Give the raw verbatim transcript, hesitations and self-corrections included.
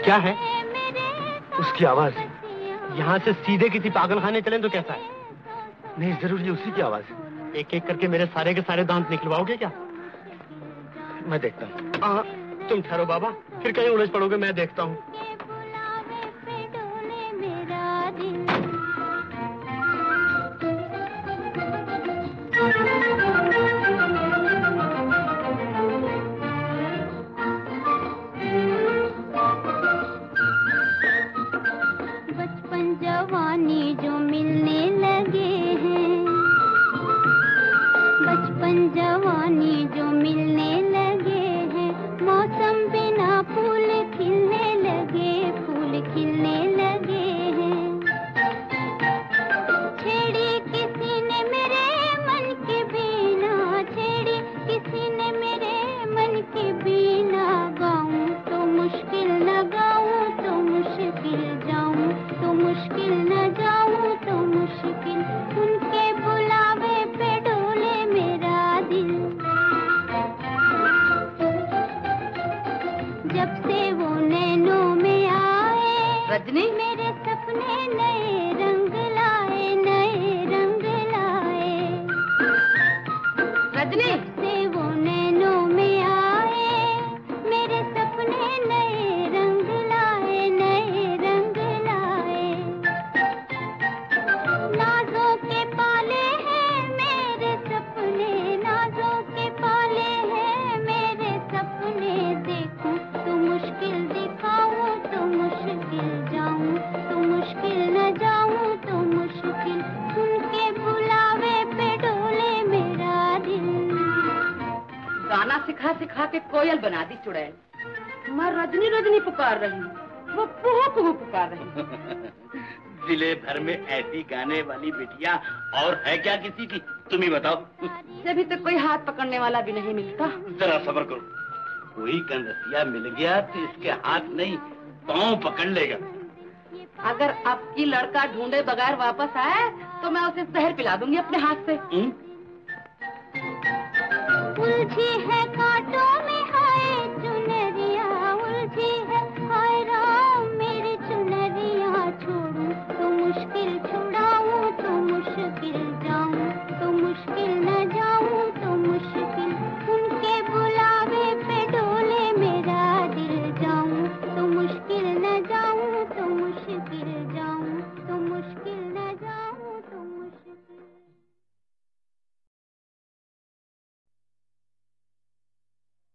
क्या है? उसकी आवाज। यहाँ से सीधे किसी पागल खाने चलें तो कैसा है? नहीं, जरूर ये उसी की आवाज है। एक एक करके मेरे सारे के सारे दांत निकलवाओगे क्या? मैं देखता हूँ। हाँ, तुम ठहरो बाबा, फिर कहीं उलझ पड़ोगे, मैं देखता हूँ। बचपन जवानी जो मिलने लगे हैं, बचपन जवानी जो मिलने लगे हैं, मौसम बिना फूल खिलने लगे, फूल खिलने लगे हैं। छेड़ी किसी ने मेरे मन की बीना, छेड़ी किसी ने मेरे मन की बीना, गाऊं तो मुश्किल न गाऊं तो मुश्किल जाऊं, तो मुश्किल न जाऊं तो मुश्किल, उनके बुलावे पे डोले मेरा दिल। जब से वो नैनों में आए रजनी, मेरे सपने नए रंग लाए, नए रंग लाए। रजनी, जब से वो नैनों में आए मेरे सपने नए रंग लाए, नए रंग लाए। नाजों के पाले हैं मेरे सपने, नाजों के पाले हैं मेरे सपने, देखूं तो मुश्किल दिखाऊं तो मुश्किल जाऊं, तो मुश्किल न जाऊं तो मुश्किल, उनके बुलावे पे डोले मेरा दिल। गाना सिखा सिखा के कोयल बना दी चुड़ैल। मैं रजनी रजनी पुकार रही हूँ, वो कुहू कुहू पुकार रही है। जिले भर में ऐसी गाने वाली बिटिया और है क्या किसी की? तुम ही बताओ। अभी तक कोई हाथ पकड़ने वाला भी नहीं मिलता। जरा सब्र करो, कोई कनरसिया मिल गया तो इसके हाथ नहीं पाँव पकड़ लेगा। अगर अब की लड़का ढूंढे बगैर वापस आए तो मैं उसे जहर पिला दूंगी अपने हाथ से। उलझी है कांटों